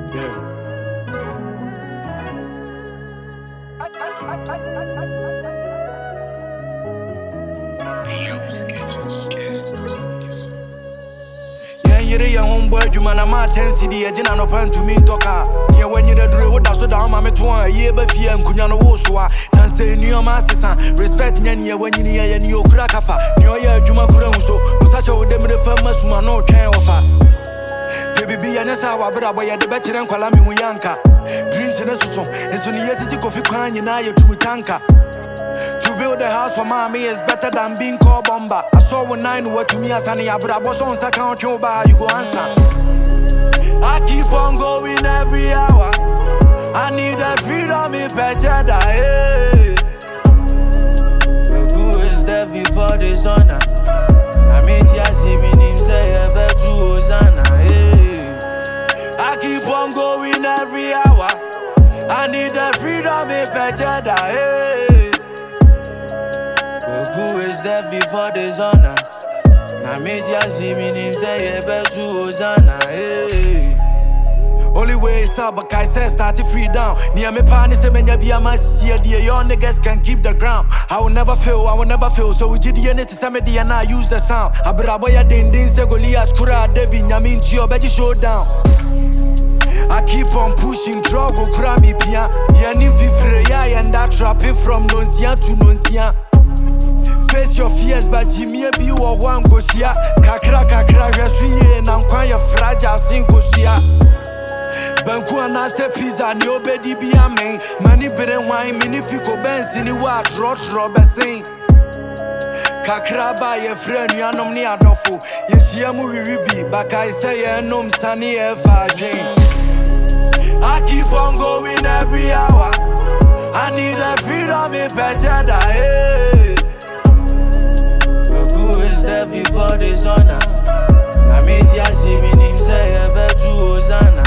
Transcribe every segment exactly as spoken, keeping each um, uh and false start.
Yeah. Yeah, you're a homeboy, you man, I'm a ten C D, I didn't know pen to me talker. Yeah, when you're the drill, that's what I'm a twan, yeah, but fear and Kunyano Woswa. Can say New Master, respect Nanya when you near a new crackafa. New Year, Juma Kuranso, was such a them the famous man, no can offer. Baby, and that's how I brought by the better than Kalami Yanka. Dreams in a song, and so yes, it's a coffee crying, and now you're to tanka. To build a house for mommy is better than being called bomber. I saw one nine what to me as an but I was on second you bar, you go answer. I keep on going every hour. I need a freedom in better die. Who is there before the sun? I mean, just see me name say a bet to Hosanna. I keep on going every hour. I need a freedom in better die. Who is there before the sun? I made ya see me name say a bet to Hosanna. Only way is up, but I said start to free down. Near me pan is a menya be a mass here, dear. Your niggas can keep the ground. I will never fail, I will never fail. So we did the unit to somebody and I use the sound. Abraboya din din se Goliath Kura Devi Yamin to your beji showdown. I keep on pushing, drug or crami pia. Yanin vivre and that trapping from Nonsia to Nonsia. Face your fears, but Jimmy be or one gosia. Kakra kakra, Rasuye, and I'm quite a fragile singosia. Banku and I say pizza, no baby be a man. Money better wine, minifico Benz in the watch, Roach Robertson. Kakra by a friend, you are no near Adolfo. Yes, you are movie be, but I say, I know Sunny F I J. I keep on going every hour. I need a freedom in better die. Who is there before the sun? I made ya see me name say a bet to Hosanna.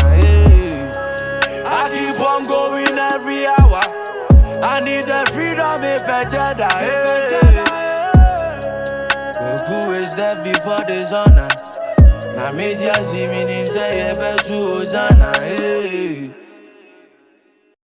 I keep on going every hour. I need the freedom in better die. Who is there before the sun? I made ya see me name say a bet to Hosanna.